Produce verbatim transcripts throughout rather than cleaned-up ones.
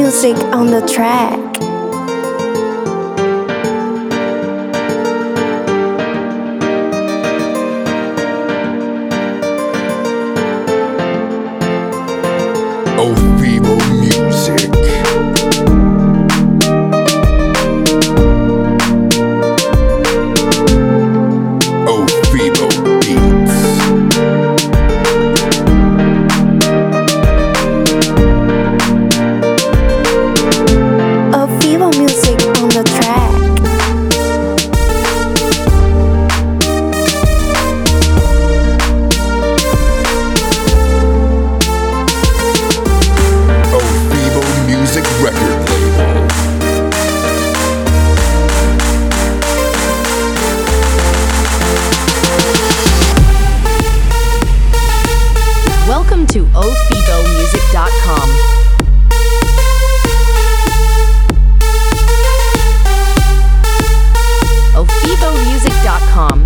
music on the track. Ovivo Music. Ovivo Beats. Ovivo music on the track. Ovivo Music record label. Welcome to Ovivo Music dot com. Ovivo Music dot com.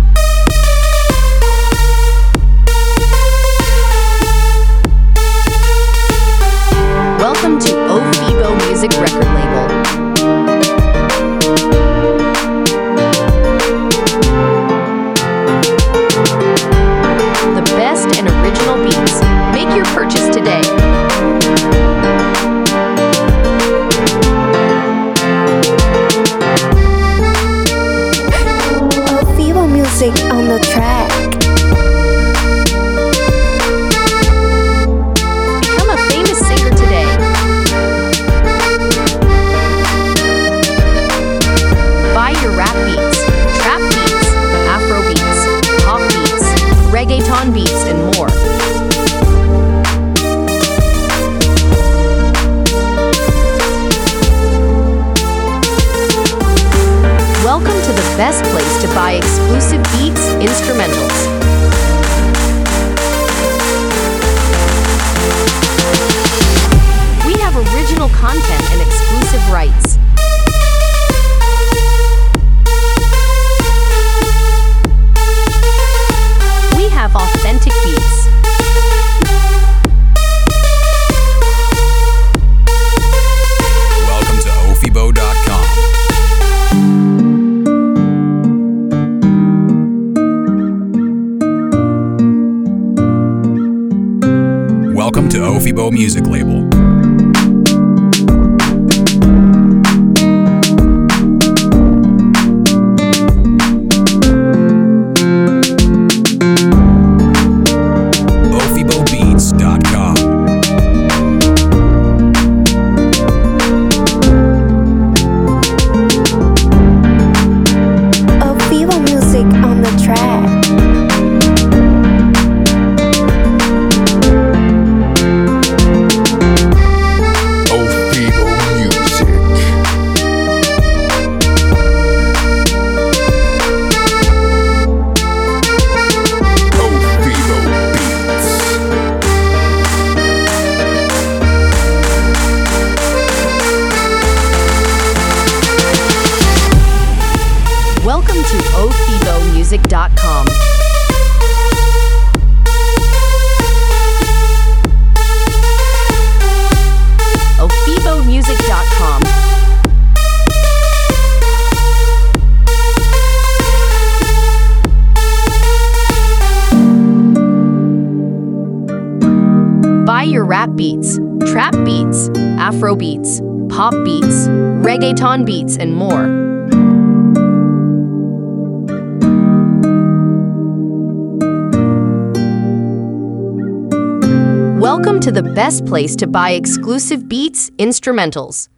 Welcome to Ovivo Music record label. The best and original beats. Make your purchase today. Ovivo music on the track. Become a famous singer today. Buy your rap beats, trap beats, afro beats, pop beats, reggaeton beats, and more. Welcome to the best place to buy exclusive beats, instrumentals. We have original content and exclusive rights. We have authentic beats. Welcome to Ovivo dot com. Welcome to Ovivo Music Label. Ovivo Beats dot com. Ovivo music on the track. Ovivo Music. Ovivo Beats. Welcome to Ovivo Music dot com. Ovivo Music dot com. Buy your rap beats, trap beats, afro beats, pop beats, reggaeton beats, and more. Welcome to the best place to buy exclusive beats, instrumentals.